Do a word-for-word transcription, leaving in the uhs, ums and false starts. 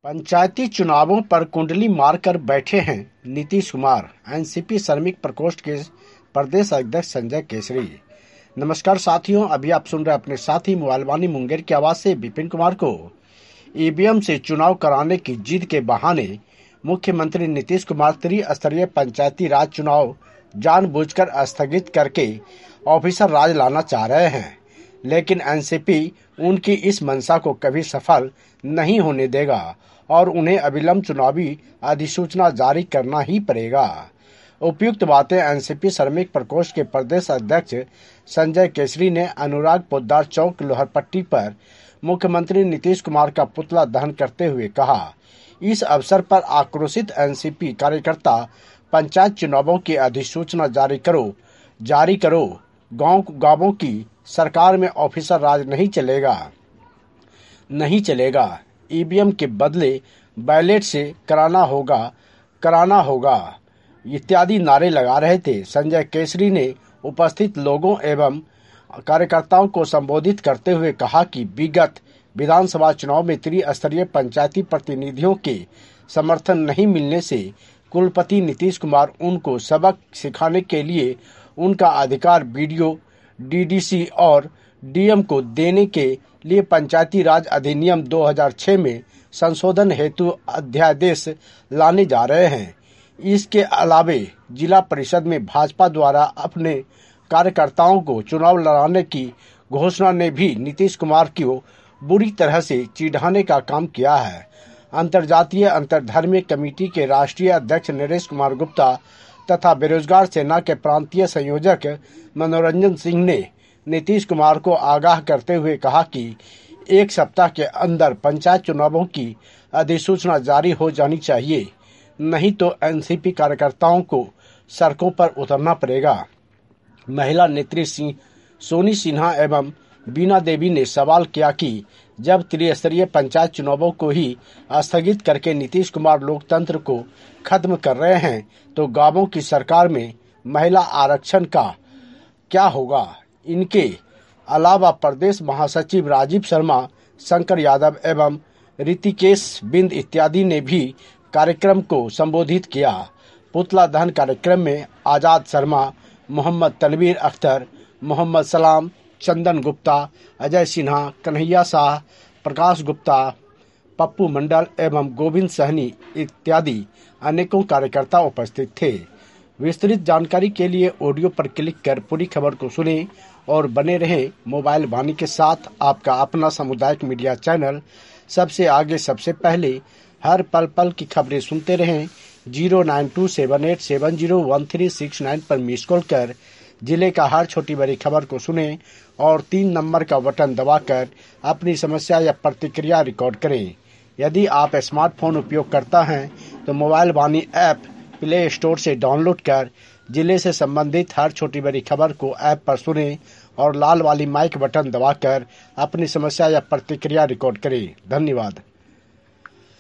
पंचायती चुनावों पर कुंडली मारकर बैठे हैं नीतीश कुमार। एनसीपी श्रमिक प्रकोष्ठ के प्रदेश अध्यक्ष संजय केसरी। नमस्कार साथियों, अभी आप सुन रहे अपने साथी मोबाइल वाणी मुंगेर की आवाज से विपिन कुमार को। ईवीएम से चुनाव कराने की जिद के बहाने मुख्यमंत्री नीतीश कुमार त्रिस्तरीय पंचायती राज चुनाव जानबूझकर स्थगित करके ऑफिसर राज लाना चाह रहे हैं, लेकिन एनसीपी उनकी इस मंशा को कभी सफल नहीं होने देगा और उन्हें अविलंब चुनावी अधिसूचना जारी करना ही पड़ेगा। उपयुक्त बातें एनसीपी श्रमिक प्रकोष्ठ के प्रदेश अध्यक्ष संजय केसरी ने अनुराग पोद्दार चौक लोहरपट्टी पर मुख्यमंत्री नीतीश कुमार का पुतला दहन करते हुए कहा। इस अवसर पर आक्रोशित एनसीपी कार्यकर्ता पंचायत चुनावों की अधिसूचना जारी करो जारी करो गांव गांवों की सरकार में ऑफिसर राज नहीं चलेगा नहीं चलेगा ईवीएम के बदले बैलेट से कराना होगा कराना होगा इत्यादि नारे लगा रहे थे। संजय केसरी ने उपस्थित लोगों एवं कार्यकर्ताओं को संबोधित करते हुए कहा कि विगत विधानसभा चुनाव में त्रिस्तरीय पंचायती प्रतिनिधियों के समर्थन नहीं मिलने से कुलपति नीतीश कुमार उनको सबक सिखाने के लिए उनका अधिकार बीडीओ, डीडीसी और डीएम को देने के लिए पंचायती राज अधिनियम दो हज़ार छह में संशोधन हेतु अध्यादेश लाने जा रहे हैं। इसके अलावे जिला परिषद में भाजपा द्वारा अपने कार्यकर्ताओं को चुनाव लड़ाने की घोषणा ने भी नीतीश कुमार को बुरी तरह से चिढ़ाने का काम किया है। अंतर्जातीय अंतरधर्मीय कमेटी के राष्ट्रीय अध्यक्ष नरेश कुमार गुप्ता तथा बेरोजगार सेना के प्रांतीय संयोजक मनोरंजन सिंह ने नीतीश कुमार को आगाह करते हुए कहा कि एक सप्ताह के अंदर पंचायत चुनावों की अधिसूचना जारी हो जानी चाहिए, नहीं तो एनसीपी कार्यकर्ताओं को सड़कों पर उतरना पड़ेगा। महिला नेत्री सिंह सोनी सिन्हा एवं बीना देवी ने सवाल किया कि जब त्रिस्तरीय पंचायत चुनावों को ही स्थगित करके नीतीश कुमार लोकतंत्र को खत्म कर रहे हैं तो गांवों की सरकार में महिला आरक्षण का क्या होगा। इनके अलावा प्रदेश महासचिव राजीव शर्मा, शंकर यादव एवं ऋतिकेश बिंद इत्यादि ने भी कार्यक्रम को संबोधित किया। पुतला दहन कार्यक्रम में आजाद शर्मा, मोहम्मद तनवीर अख्तर, मोहम्मद सलाम, चंदन गुप्ता, अजय सिन्हा, कन्हैया शाह, प्रकाश गुप्ता, पप्पू मंडल एवं गोविंद सहनी इत्यादि अनेकों कार्यकर्ता उपस्थित थे। विस्तृत जानकारी के लिए ऑडियो पर क्लिक कर पूरी खबर को सुनें और बने रहें मोबाइल वाणी के साथ। आपका अपना सामुदायिक मीडिया चैनल सबसे आगे सबसे पहले हर पल पल की खबरें सुनते रहें। Zero nine two seven eight seven zero one three six nine पर मिस कॉल कर जिले का हर छोटी बड़ी खबर को सुनें और तीन नंबर का बटन दबाकर अपनी समस्या या प्रतिक्रिया रिकॉर्ड करें। यदि आप स्मार्टफोन उपयोग करता हैं तो mobile Vaani app play store से डाउनलोड कर जिले से संबंधित हर छोटी बड़ी खबर को ऐप पर सुनें और लाल वाली माइक बटन दबाकर अपनी समस्या या प्रतिक्रिया रिकॉर्ड करें। धन्यवाद।